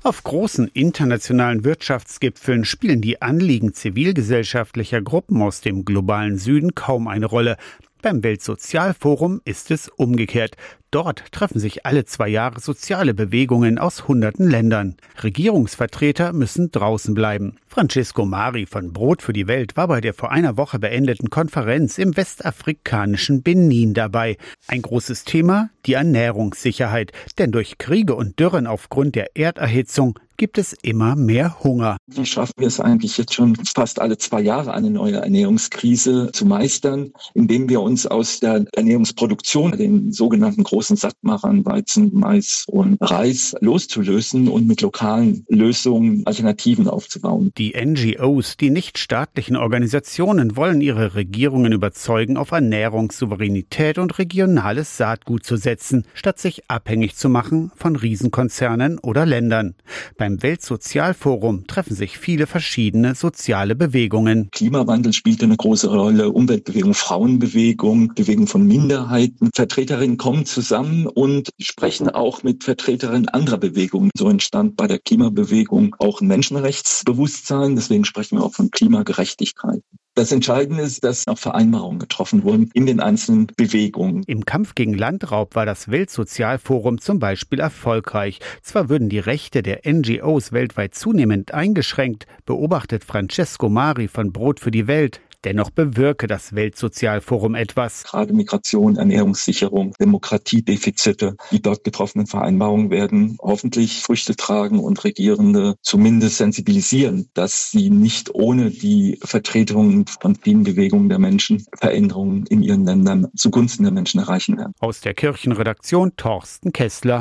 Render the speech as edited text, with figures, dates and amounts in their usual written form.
Auf großen internationalen Wirtschaftsgipfeln spielen die Anliegen zivilgesellschaftlicher Gruppen aus dem globalen Süden kaum eine Rolle. Beim Weltsozialforum ist es umgekehrt. Dort treffen sich alle 2 Jahre soziale Bewegungen aus hunderten Ländern. Regierungsvertreter müssen draußen bleiben. Francesco Mari von Brot für die Welt war bei der vor einer Woche beendeten Konferenz im westafrikanischen Benin dabei. Ein großes Thema, die Ernährungssicherheit. Denn durch Kriege und Dürren aufgrund der Erderhitzung gibt es immer mehr Hunger. Wie schaffen wir es eigentlich jetzt schon fast alle 2 Jahre, eine neue Ernährungskrise zu meistern, indem wir uns aus der Ernährungsproduktion, den sogenannten großen Sattmachern, Weizen, Mais und Reis, loszulösen und mit lokalen Lösungen Alternativen aufzubauen. Die NGOs, die nichtstaatlichen Organisationen, wollen ihre Regierungen überzeugen, auf Ernährungssouveränität und regionales Saatgut zu setzen, statt sich abhängig zu machen von Riesenkonzernen oder Ländern. Beim Weltsozialforum treffen sich viele verschiedene soziale Bewegungen. Klimawandel spielt eine große Rolle, Umweltbewegung, Frauenbewegung, Bewegung von Minderheiten. Vertreterinnen kommen zusammen und sprechen auch mit Vertreterinnen anderer Bewegungen. So entstand bei der Klimabewegung auch ein Menschenrechtsbewusstsein. Deswegen sprechen wir auch von Klimagerechtigkeit. Das Entscheidende ist, dass auch Vereinbarungen getroffen wurden in den einzelnen Bewegungen. Im Kampf gegen Landraub war das Weltsozialforum zum Beispiel erfolgreich. Zwar würden die Rechte der NGOs weltweit zunehmend eingeschränkt, beobachtet Francesco Mari von Brot für die Welt. Dennoch bewirke das Weltsozialforum etwas. Gerade Migration, Ernährungssicherung, Demokratiedefizite, die dort getroffenen Vereinbarungen werden hoffentlich Früchte tragen und Regierende zumindest sensibilisieren, dass sie nicht ohne die Vertretung von vielen Bewegungen der Menschen Veränderungen in ihren Ländern zugunsten der Menschen erreichen werden. Aus der Kirchenredaktion Thorsten Kessler.